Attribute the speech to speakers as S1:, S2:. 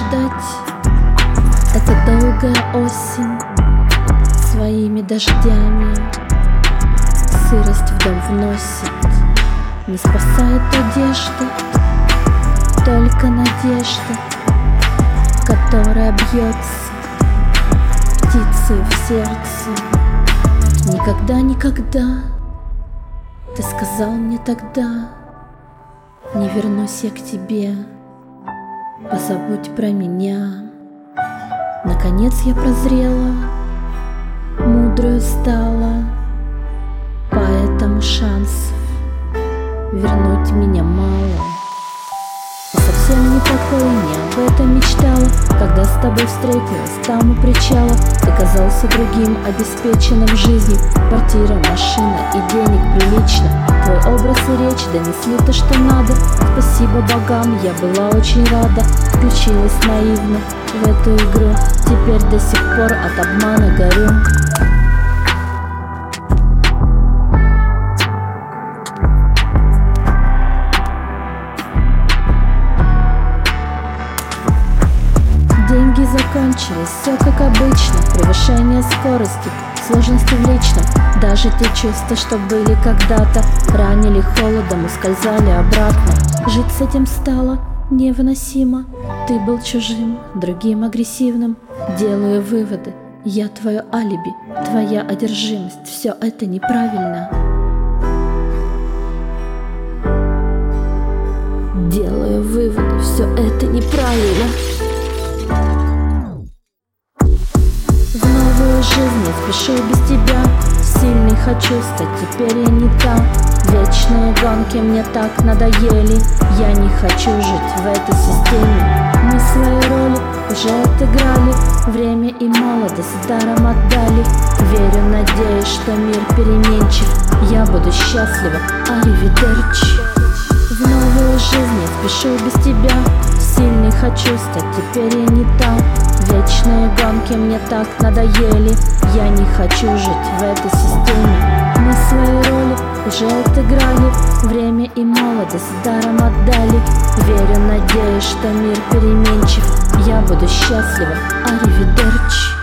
S1: ждать. Это долгая осень своими дождями сырость в дом вносит. Не спасает одежда, только надежда, которая бьется птицей в сердце. Никогда, никогда, ты сказал мне тогда, не вернусь я к тебе, позабудь про меня. Наконец я прозрела, мудрую стала, поэтому шансов вернуть меня мало. Я совсем не такой, не об этом мечтала, когда с тобой встретилась там у причала. Ты казался другим, обеспеченным жизнью, квартира, машина и денег прилично. Твой образ и речь донесли то, что надо. Спасибо богам, я была очень рада. Включилась наивно в эту игру, теперь до сих пор от обмана горю. Деньги закончились, все как обычно. Превышение скорости, сложности в личном. Даже те чувства, что были когда-то, ранили холодом, ускользали обратно. Жить с этим стало невыносимо. Ты был чужим, другим агрессивным. Делаю выводы, я твое алиби, твоя одержимость. Все это неправильно. Делаю выводы, все это неправильно. В новую жизнь я спешу без тебя. Сильный хочу стать, теперь я не там. Вечные гонки мне так надоели. Я не хочу жить в этой системе. Мы свои роли уже отыграли. Время и молодость даром отдали. Верю, надеюсь, что мир переменчив. Я буду счастлива, аривидерчи. В новую жизнь я спешу без тебя. Сильный хочу стать, теперь я не там. Вечные гонки мне так надоели. Я не хочу жить в этой системе. Мы свои роли уже отыграли. Время и молодость даром отдали. Верю, надеюсь, что мир переменчив. Я буду счастлива, аривидерчи.